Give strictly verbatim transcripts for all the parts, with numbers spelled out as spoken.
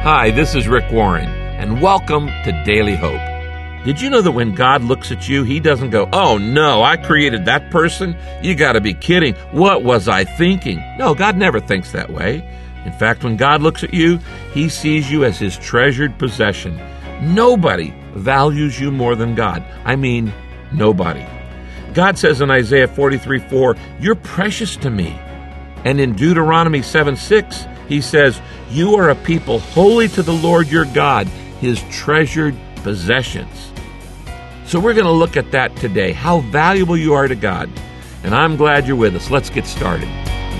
Hi, this is Rick Warren, and welcome to Daily Hope. Did you know that when God looks at you, He doesn't go, "Oh no, I created that person? You gotta be kidding. What was I thinking?" No, God never thinks that way. In fact, when God looks at you, He sees you as His treasured possession. Nobody values you more than God. I mean, nobody. God says in Isaiah forty-three four, "You're precious to me." And in Deuteronomy seven six, He says, "You are a people holy to the Lord your God, His treasured possessions." So we're going to look at that today, how valuable you are to God. And I'm glad you're with us. Let's get started.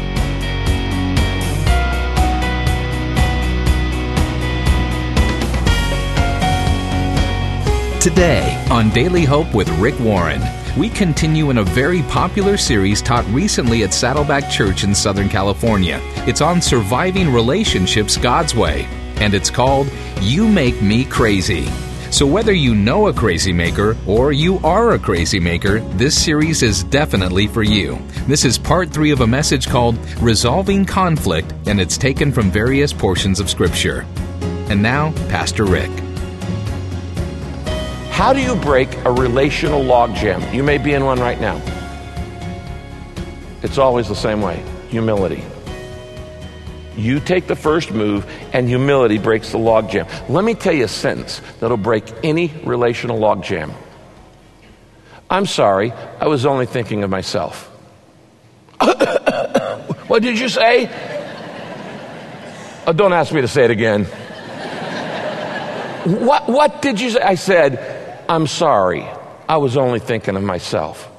Today on Daily Hope with Rick Warren, we continue in a very popular series taught recently at Saddleback Church in Southern California. It's on surviving relationships God's way, and it's called You Make Me Crazy. So whether you know a crazy maker or you are a crazy maker, this series is definitely for you. This is part three of a message called Resolving Conflict, and it's taken from various portions of Scripture. And now, Pastor Rick. How do you break a relational logjam? You may be in one right now. It's always the same way. Humility. You take the first move, and humility breaks the logjam. Let me tell you a sentence that'll break any relational logjam. "I'm sorry, I was only thinking of myself." What did you say? Oh, don't ask me to say it again. What, what did you say? I said, "I'm sorry, I was only thinking of myself."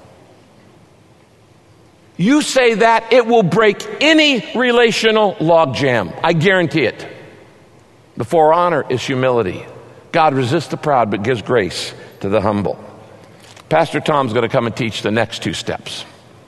You say that, it will break any relational logjam. I guarantee it. Before honor is humility. God resists the proud but gives grace to the humble. Pastor Tom's going to come and teach the next two steps.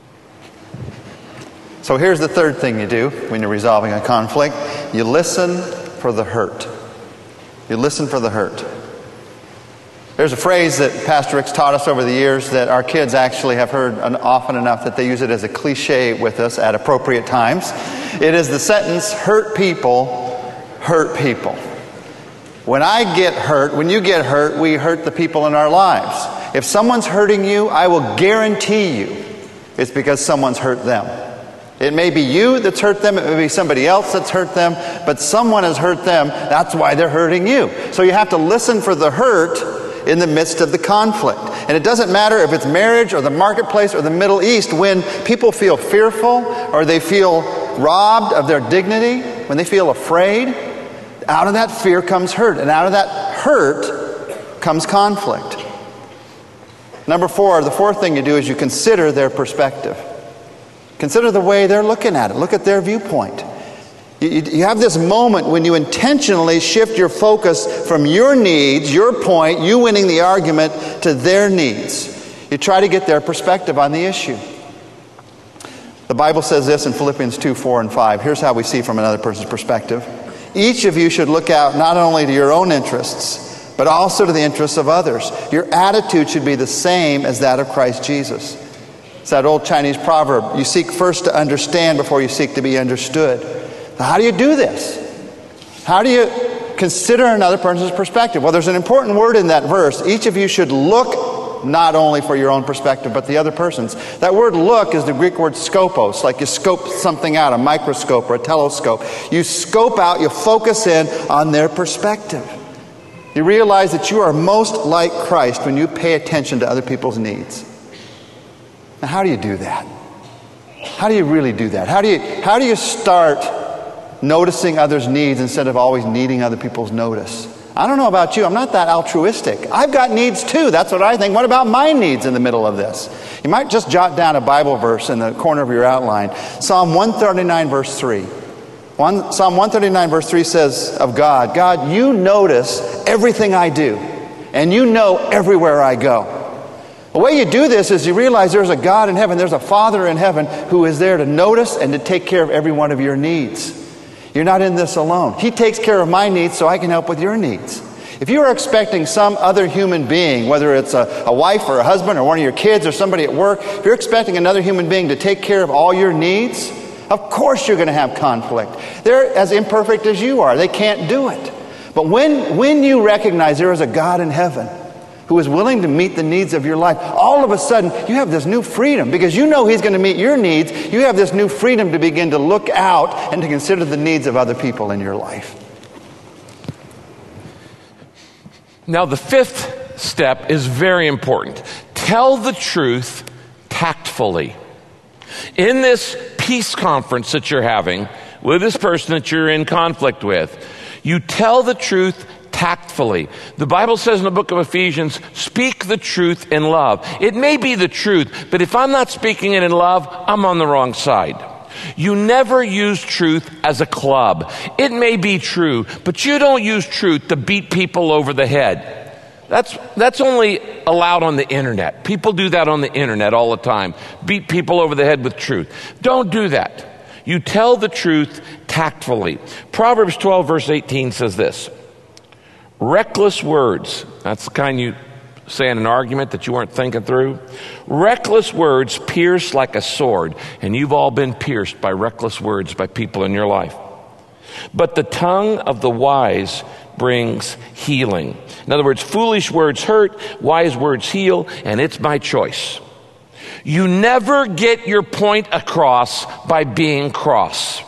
So here's the third thing you do when you're resolving a conflict. You listen for the hurt. You listen for the hurt. There's a phrase that Pastor Rick's taught us over the years that our kids actually have heard often enough that they use it as a cliche with us at appropriate times. It is the sentence, "Hurt people, hurt people." When I get hurt, when you get hurt, we hurt the people in our lives. If someone's hurting you, I will guarantee you it's because someone's hurt them. It may be you that's hurt them, it may be somebody else that's hurt them, but someone has hurt them, that's why they're hurting you. So you have to listen for the hurt in the midst of the conflict. And it doesn't matter if it's marriage or the marketplace or the Middle East, when people feel fearful or they feel robbed of their dignity, when they feel afraid, out of that fear comes hurt, and out of that hurt comes conflict. Number four, the fourth thing you do is you consider their perspective. Consider the way they're looking at it. Look at their viewpoint. You, you have this moment when you intentionally shift your focus from your needs, your point, you winning the argument, to their needs. You try to get their perspective on the issue. The Bible says this in Philippians two, four, and five. Here's how we see from another person's perspective. Each of you should look out not only to your own interests, but also to the interests of others. Your attitude should be the same as that of Christ Jesus. It's that old Chinese proverb, you seek first to understand before you seek to be understood. How do you do this? How do you consider another person's perspective? Well, there's an important word in that verse. Each of you should look not only for your own perspective, but the other person's. That word look is the Greek word skopos, like you scope something out, a microscope or a telescope. You scope out, you focus in on their perspective. You realize that you are most like Christ when you pay attention to other people's needs. Now, how do you do that? How do you really do that? How do you, how do you start noticing others' needs instead of always needing other people's notice? I don't know about you. I'm not that altruistic. I've got needs too. That's what I think. What about my needs in the middle of this? You might just jot down a Bible verse in the corner of your outline. Psalm one thirty-nine verse three. One, Psalm one thirty-nine verse three says of God, "God, you notice everything I do, and you know everywhere I go." The way you do this is you realize there's a God in heaven, there's a Father in heaven who is there to notice and to take care of every one of your needs. You're not in this alone. He takes care of my needs so I can help with your needs. If you are expecting some other human being, whether it's a, a wife or a husband or one of your kids or somebody at work, if you're expecting another human being to take care of all your needs, of course you're going to have conflict. They're as imperfect as you are. They can't do it. But when, when you recognize there is a God in heaven who is willing to meet the needs of your life, all of a sudden you have this new freedom because you know He's going to meet your needs. You have this new freedom to begin to look out and to consider the needs of other people in your life. Now, the fifth step is very important. Tell the truth tactfully. In this peace conference that you're having with this person that you're in conflict with, you tell the truth tactfully. The Bible says in the book of Ephesians, speak the truth in love. It may be the truth, but if I'm not speaking it in love, I'm on the wrong side. You never use truth as a club. It may be true, but you don't use truth to beat people over the head. That's, that's only allowed on the internet. People do that on the internet all the time. Beat people over the head with truth. Don't do that. You tell the truth tactfully. Proverbs twelve verse eighteen says this, reckless words, that's the kind you say in an argument that you weren't thinking through. Reckless words pierce like a sword, and you've all been pierced by reckless words by people in your life. But the tongue of the wise brings healing. In other words, foolish words hurt, wise words heal, and it's my choice. You never get your point across by being cross.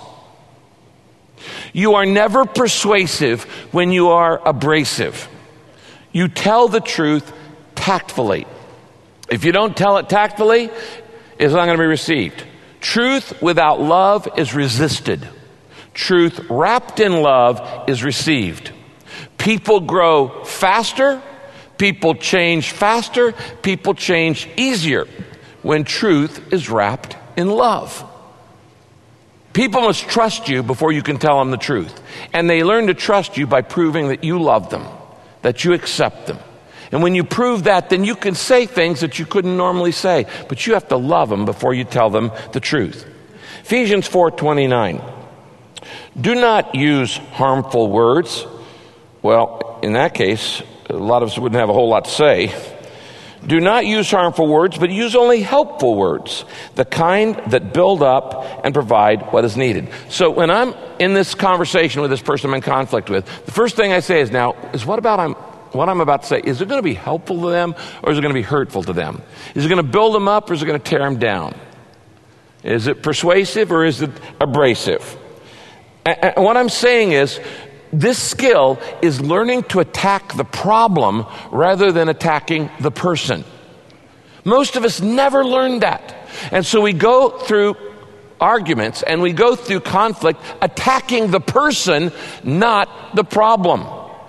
You are never persuasive when you are abrasive. You tell the truth tactfully. If you don't tell it tactfully, it's not going to be received. Truth without love is resisted. Truth wrapped in love is received. People grow faster. People change faster. People change easier when truth is wrapped in love. People must trust you before you can tell them the truth. And they learn to trust you by proving that you love them, that you accept them. And when you prove that, then you can say things that you couldn't normally say. But you have to love them before you tell them the truth. Ephesians four twenty-nine. Do not use harmful words. Well, in that case, a lot of us wouldn't have a whole lot to say. Do not use harmful words, but use only helpful words, the kind that build up and provide what is needed. So when I'm in this conversation with this person I'm in conflict with, the first thing I say is, now, is what about I'm, what I'm about to say, is it going to be helpful to them or is it going to be hurtful to them? Is it going to build them up or is it going to tear them down? Is it persuasive or is it abrasive? And what I'm saying is, this skill is learning to attack the problem rather than attacking the person. Most of us never learned that. And so we go through arguments and we go through conflict attacking the person, not the problem.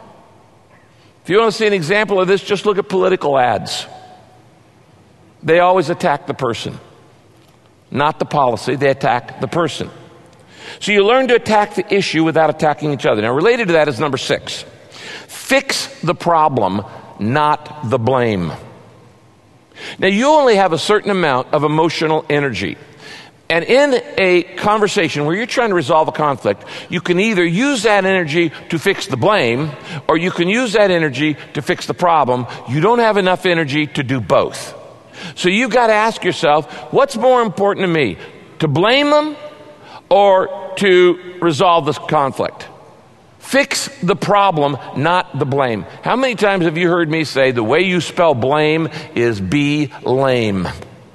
If you want to see an example of this, just look at political ads. They always attack the person, not the policy. They attack the person. So you learn to attack the issue without attacking each other. Now, related to that is number six. Fix the problem, not the blame. Now, you only have a certain amount of emotional energy. And in a conversation where you're trying to resolve a conflict, you can either use that energy to fix the blame, or you can use that energy to fix the problem. You don't have enough energy to do both. So you've got to ask yourself, what's more important to me? To blame them or to resolve this conflict? Fix the problem, not the blame. How many times have you heard me say the way you spell blame is be lame?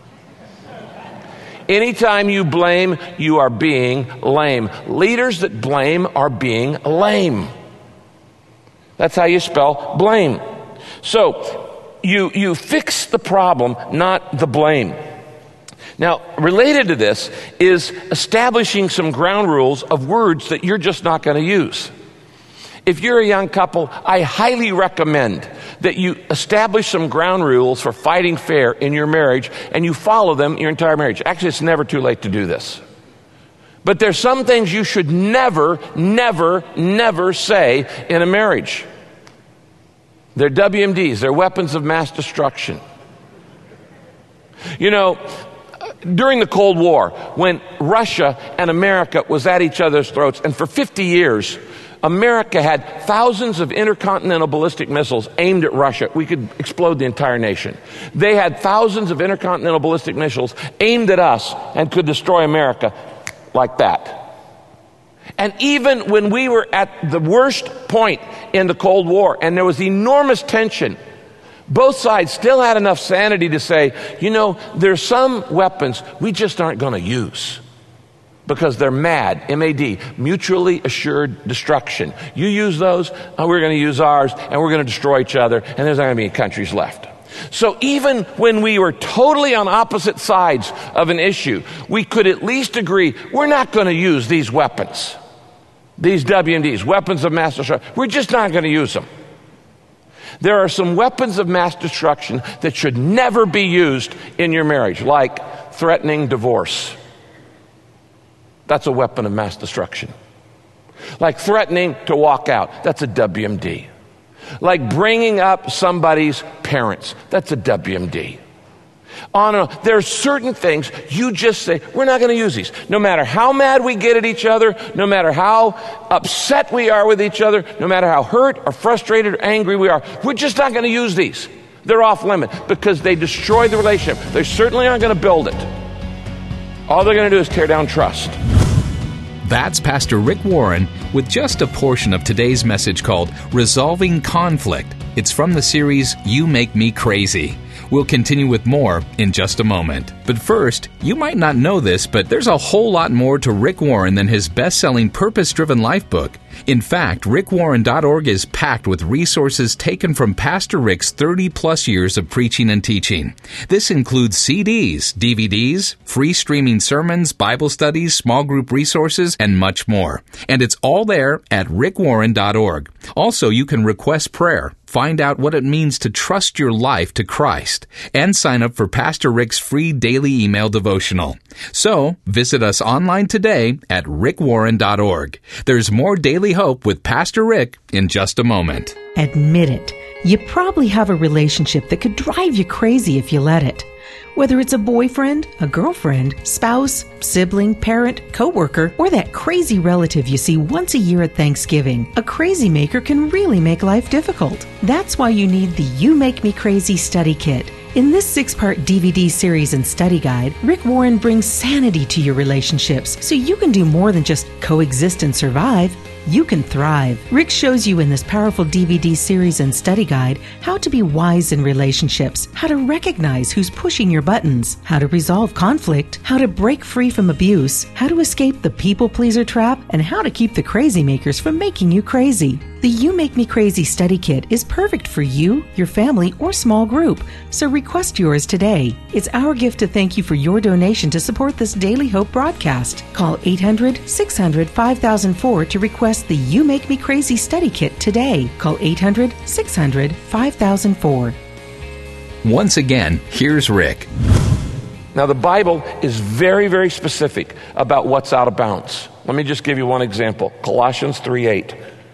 Anytime you blame, you are being lame. Leaders that blame are being lame. That's how you spell blame. So you, you fix the problem, not the blame. Now, related to this is establishing some ground rules of words that you're just not going to use. If you're a young couple, I highly recommend that you establish some ground rules for fighting fair in your marriage and you follow them your entire marriage. Actually, it's never too late to do this. But there's some things you should never, never, never say in a marriage. They're W M Ds. They're weapons of mass destruction. You know, during the Cold War, when Russia and America was at each other's throats, and for fifty years, America had thousands of intercontinental ballistic missiles aimed at Russia. We could explode the entire nation. They had thousands of intercontinental ballistic missiles aimed at us and could destroy America like that. And even when we were at the worst point in the Cold War and there was enormous tension, both sides still had enough sanity to say, you know, there's some weapons we just aren't going to use because they're MAD, M A D, mutually assured destruction. You use those, uh, we're going to use ours, and we're going to destroy each other, and there's not going to be any countries left. So even when we were totally on opposite sides of an issue, we could at least agree we're not going to use these weapons, these W M Ds, weapons of mass destruction. We're just not going to use them. There are some weapons of mass destruction that should never be used in your marriage, like threatening divorce. That's a weapon of mass destruction. Like threatening to walk out. That's a W M D. Like bringing up somebody's parents. That's a W M D. On and on. There are certain things you just say, we're not going to use these. No matter how mad we get at each other, no matter how upset we are with each other, no matter how hurt or frustrated or angry we are, we're just not going to use these. They're off limit because they destroy the relationship. They certainly aren't going to build it. All they're going to do is tear down trust. That's Pastor Rick Warren with just a portion of today's message called Resolving Conflict. It's from the series You Make Me Crazy. We'll continue with more in just a moment. But first, you might not know this, but there's a whole lot more to Rick Warren than his best-selling Purpose-Driven Life book. In fact, rick warren dot org is packed with resources taken from Pastor Rick's thirty-plus years of preaching and teaching. This includes C Ds, D V Ds, free streaming sermons, Bible studies, small group resources, and much more. And it's all there at rick warren dot org. Also, you can request prayer, find out what it means to trust your life to Christ, and sign up for Pastor Rick's free daily email devotional. So, visit us online today at rick warren dot org. There's more daily hope with Pastor Rick in just a moment. Admit it. You probably have a relationship that could drive you crazy if you let it. Whether it's a boyfriend, a girlfriend, spouse, sibling, parent, coworker, or that crazy relative you see once a year at Thanksgiving, a crazy maker can really make life difficult. That's why you need the You Make Me Crazy study kit. In this six-part D V D series and study guide, Rick Warren brings sanity to your relationships so you can do more than just coexist and survive. You can thrive. Rick shows you in this powerful D V D series and study guide how to be wise in relationships, how to recognize who's pushing your buttons, how to resolve conflict, how to break free from abuse, how to escape the people-pleaser trap, and how to keep the crazy makers from making you crazy. The You Make Me Crazy study kit is perfect for you, your family, or small group, so request yours today. It's our gift to thank you for your donation to support this Daily Hope broadcast. Call eight hundred, six hundred, five thousand four to request the You Make Me Crazy study kit today. Call eight hundred, six hundred, five thousand four. Once again, here's Rick. Now, the Bible is very, very specific about what's out of bounds. Let me just give you one example. Colossians three eight.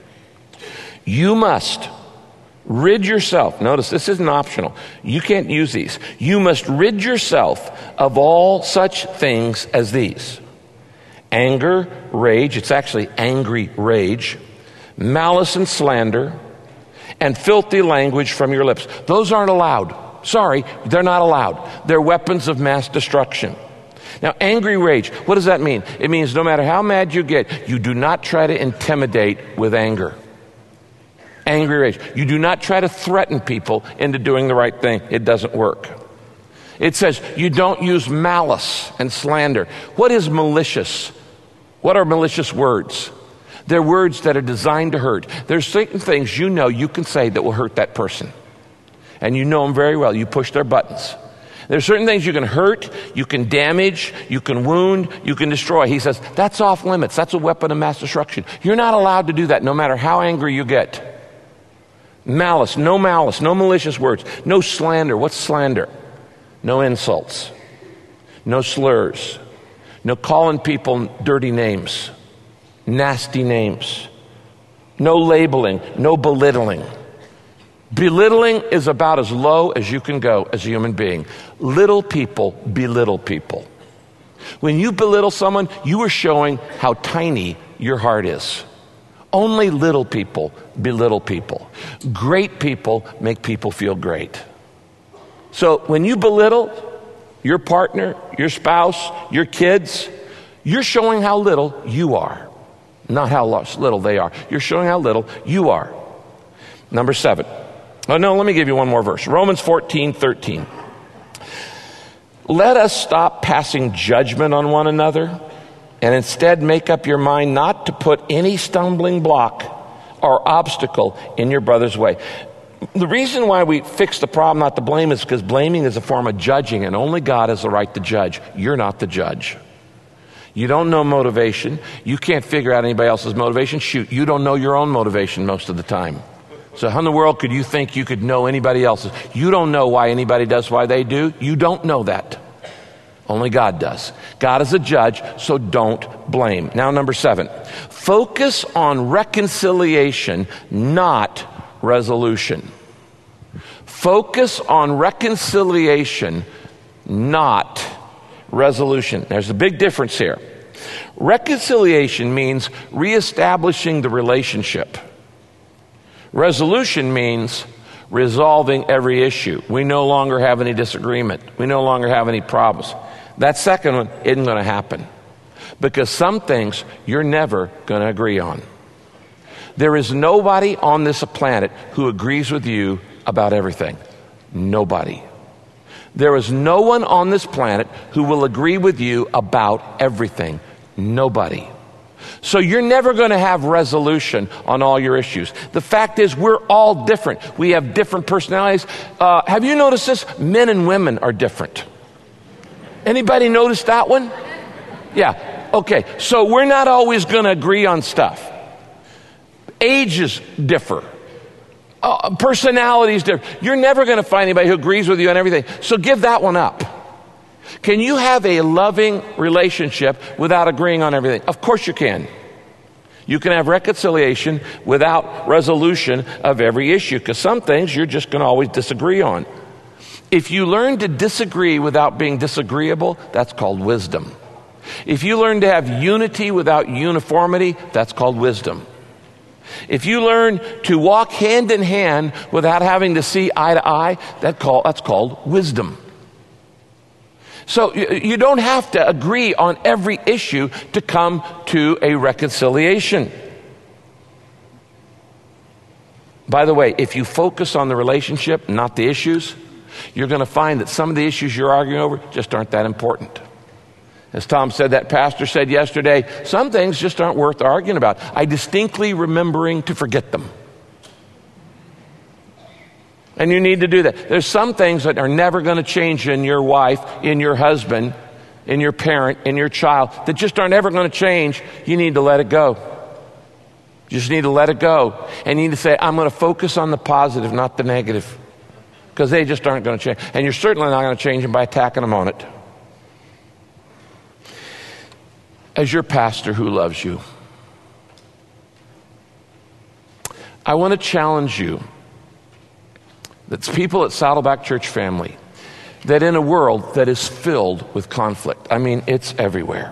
You must rid yourself. Notice, this isn't optional. You can't use these. You must rid yourself of all such things as these: anger, rage, it's actually angry rage, malice and slander, and filthy language from your lips. Those aren't allowed. Sorry, they're not allowed. They're weapons of mass destruction. Now, angry rage, what does that mean? It means no matter how mad you get, you do not try to intimidate with anger. Angry rage. You do not try to threaten people into doing the right thing. It doesn't work. It says you don't use malice and slander. What is malicious? What are malicious words? They're words that are designed to hurt. There's certain things you know you can say that will hurt that person. And you know them very well. You push their buttons. There's certain things you can hurt, you can damage, you can wound, you can destroy. He says, that's off limits. That's a weapon of mass destruction. You're not allowed to do that no matter how angry you get. Malice, no malice, no malicious words, no slander. What's slander? No insults, no slurs, no calling people dirty names, nasty names, no labeling, no belittling. Belittling is about as low as you can go as a human being. Little people belittle people. When you belittle someone, you are showing how tiny your heart is. Only little people belittle people. Great people make people feel great. So when you belittle your partner, your spouse, your kids, you're showing how little you are. not how little they are. You're showing how little you are. Number seven. Oh, no, let me give you one more verse. Romans fourteen thirteen. Let us stop passing judgment on one another and instead make up your mind not to put any stumbling block or obstacle in your brother's way. The reason why we fix the problem not to blame is because blaming is a form of judging, and only God has the right to judge. You're not the judge. You don't know motivation. You can't figure out anybody else's motivation. Shoot, you don't know your own motivation most of the time. So how in the world could you think you could know anybody else's? You don't know why anybody does why they do. You don't know that. Only God does. God is a judge, so don't blame. Now, number seven. Focus on reconciliation, not resolution. Focus on reconciliation, not resolution. There's a big difference here. Reconciliation means reestablishing the relationship. Resolution means resolving every issue. We no longer have any disagreement. We no longer have any problems. That second one isn't going to happen because some things you're never going to agree on. There is nobody on this planet who agrees with you about everything. Nobody. There is no one on this planet who will agree with you about everything. Nobody. So you're never going to have resolution on all your issues. The fact is, we're all different. We have different personalities. Uh, have you noticed this? Men and women are different. Anybody notice that one? Yeah. Okay. So we're not always going to agree on stuff. Ages differ. Uh, personalities differ. You're never going to find anybody who agrees with you on everything. So give that one up. Can you have a loving relationship without agreeing on everything? Of course you can. You can have reconciliation without resolution of every issue, because some things you're just going to always disagree on. If you learn to disagree without being disagreeable, that's called wisdom. If you learn to have unity without uniformity, that's called wisdom. If you learn to walk hand in hand without having to see eye to eye, that call, that's called wisdom. So you don't have to agree on every issue to come to a reconciliation. By the way, if you focus on the relationship, not the issues, you're going to find that some of the issues you're arguing over just aren't that important. As Tom said, that pastor said yesterday, some things just aren't worth arguing about. I distinctly remembering to forget them. And you need to do that. There's some things that are never going to change in your wife, in your husband, in your parent, in your child, that just aren't ever going to change. You need to let it go. You just need to let it go. And you need to say, I'm going to focus on the positive, not the negative. Because they just aren't going to change. And you're certainly not going to change them by attacking them on it. As your pastor who loves you, I want to challenge you, that's people at Saddleback Church family, that in a world that is filled with conflict, I mean, it's everywhere,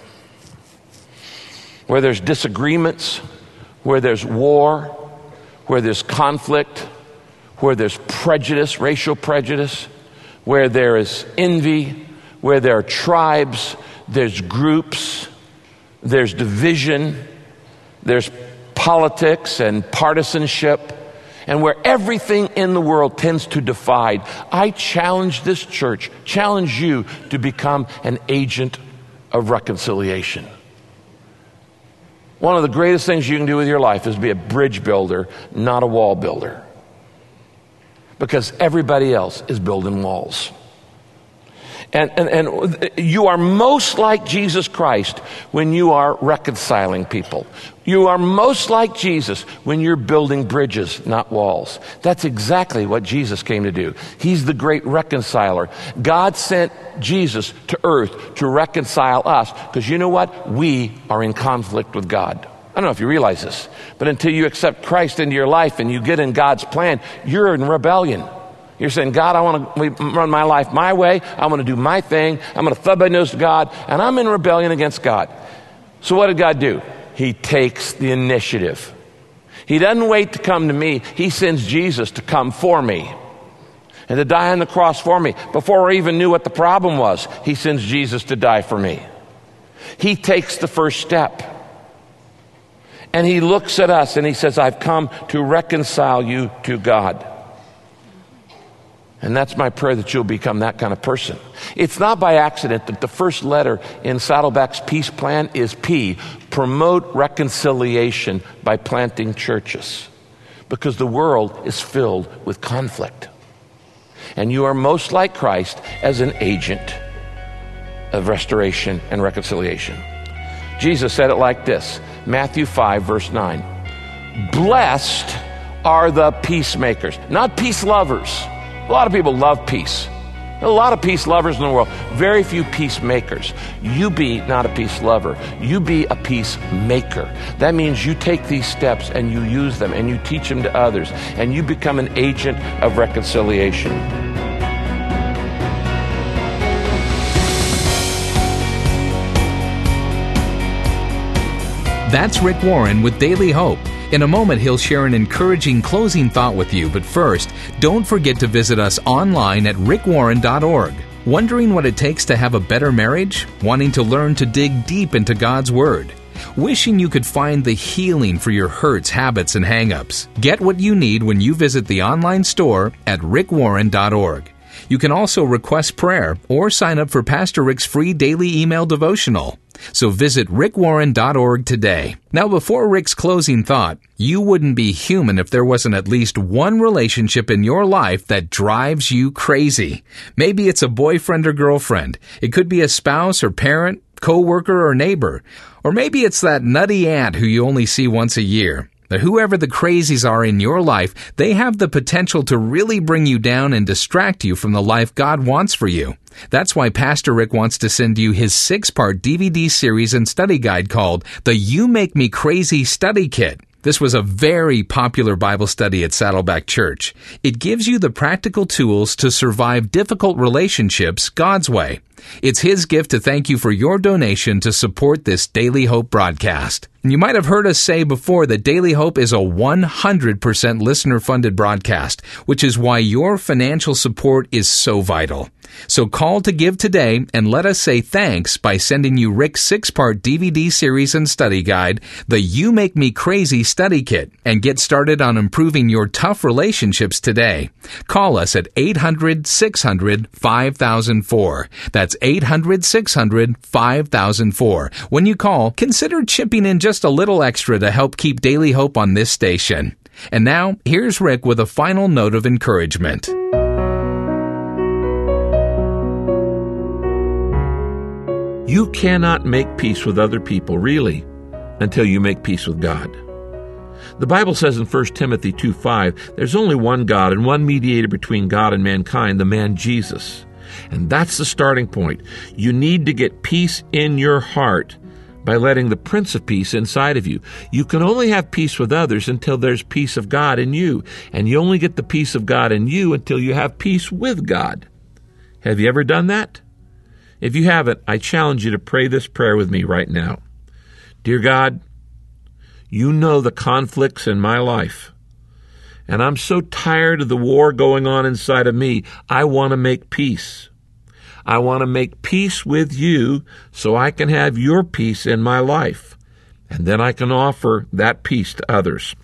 where there's disagreements, where there's war, where there's conflict, where there's prejudice, racial prejudice, where there is envy, where there are tribes, there's groups, there's division, there's politics and partisanship, and where everything in the world tends to divide. I challenge this church, challenge you to become an agent of reconciliation. One of the greatest things you can do with your life is be a bridge builder, not a wall builder. Because everybody else is building walls. And, and, and you are most like Jesus Christ when you are reconciling people. You are most like Jesus when you're building bridges, not walls. That's exactly what Jesus came to do. He's the great reconciler. God sent Jesus to earth to reconcile us, because you know what? We are in conflict with God. I don't know if you realize this, but until you accept Christ into your life and you get in God's plan, you're in rebellion. You're saying, God, I want to run my life my way. I want to do my thing. I'm going to thumb my nose to God, and I'm in rebellion against God. So what did God do? He takes the initiative. He doesn't wait to come to me. He sends Jesus to come for me and to die on the cross for me. Before I even knew what the problem was, he sends Jesus to die for me. He takes the first step. And he looks at us and he says, I've come to reconcile you to God. And that's my prayer, that you'll become that kind of person. It's not by accident that the first letter in Saddleback's peace plan is P, promote reconciliation by planting churches. Because the world is filled with conflict. And you are most like Christ as an agent of restoration and reconciliation. Jesus said it like this, Matthew five, verse nine. Blessed are the peacemakers, not peace lovers. A lot of people love peace. There are a lot of peace lovers in the world. Very few peacemakers. You be not a peace lover. You be a peacemaker. That means you take these steps and you use them and you teach them to others and you become an agent of reconciliation. That's Rick Warren with Daily Hope. In a moment, he'll share an encouraging closing thought with you, but first, don't forget to visit us online at rick warren dot org. Wondering what it takes to have a better marriage? Wanting to learn to dig deep into God's Word? Wishing you could find the healing for your hurts, habits, and hang-ups? Get what you need when you visit the online store at rick warren dot org. You can also request prayer or sign up for Pastor Rick's free daily email devotional. So visit rick warren dot org today. Now, before Rick's closing thought, you wouldn't be human if there wasn't at least one relationship in your life that drives you crazy. Maybe it's a boyfriend or girlfriend. It could be a spouse or parent, co-worker or neighbor. Or maybe it's that nutty aunt who you only see once a year. Now, whoever the crazies are in your life, they have the potential to really bring you down and distract you from the life God wants for you. That's why Pastor Rick wants to send you his six-part D V D series and study guide called the You Make Me Crazy Study Kit. This was a very popular Bible study at Saddleback Church. It gives you the practical tools to survive difficult relationships God's way. It's his gift to thank you for your donation to support this Daily Hope broadcast. And you might have heard us say before that Daily Hope is a one hundred percent listener-funded broadcast, which is why your financial support is so vital. So call to give today and let us say thanks by sending you Rick's six-part D V D series and study guide, the You Make Me Crazy Study Kit, and get started on improving your tough relationships today. Call us at eight hundred, six hundred, five thousand four. That's eight hundred, six hundred, five thousand four. When you call, consider chipping in just a little extra to help keep Daily Hope on this station. And now, here's Rick with a final note of encouragement. You cannot make peace with other people, really, until you make peace with God. The Bible says in First Timothy two five, there's only one God and one mediator between God and mankind, the man Jesus. And that's the starting point. You need to get peace in your heart by letting the Prince of Peace inside of you. You can only have peace with others until there's peace of God in you. And you only get the peace of God in you until you have peace with God. Have you ever done that? If you haven't, I challenge you to pray this prayer with me right now. Dear God, you know the conflicts in my life. And I'm so tired of the war going on inside of me. I want to make peace. I want to make peace with you so I can have your peace in my life. And then I can offer that peace to others.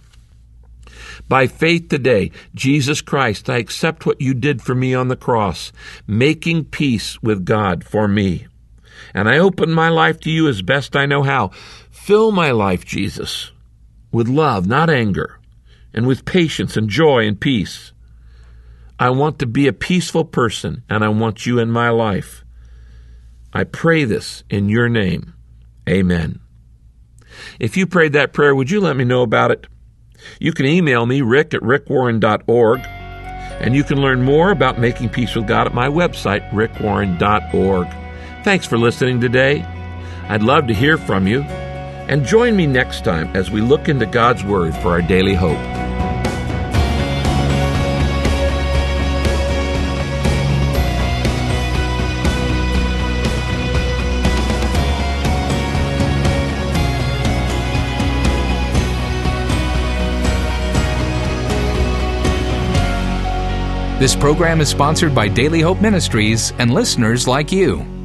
By faith today, Jesus Christ, I accept what you did for me on the cross, making peace with God for me. And I open my life to you as best I know how. Fill my life, Jesus, with love, not anger, and with patience and joy and peace. I want to be a peaceful person, and I want you in my life. I pray this in your name. Amen. If you prayed that prayer, would you let me know about it? You can email me, rick at rick warren dot org, and you can learn more about making peace with God at my website, rick warren dot org. Thanks for listening today. I'd love to hear from you. And join me next time as we look into God's Word for our daily hope. This program is sponsored by Daily Hope Ministries and listeners like you.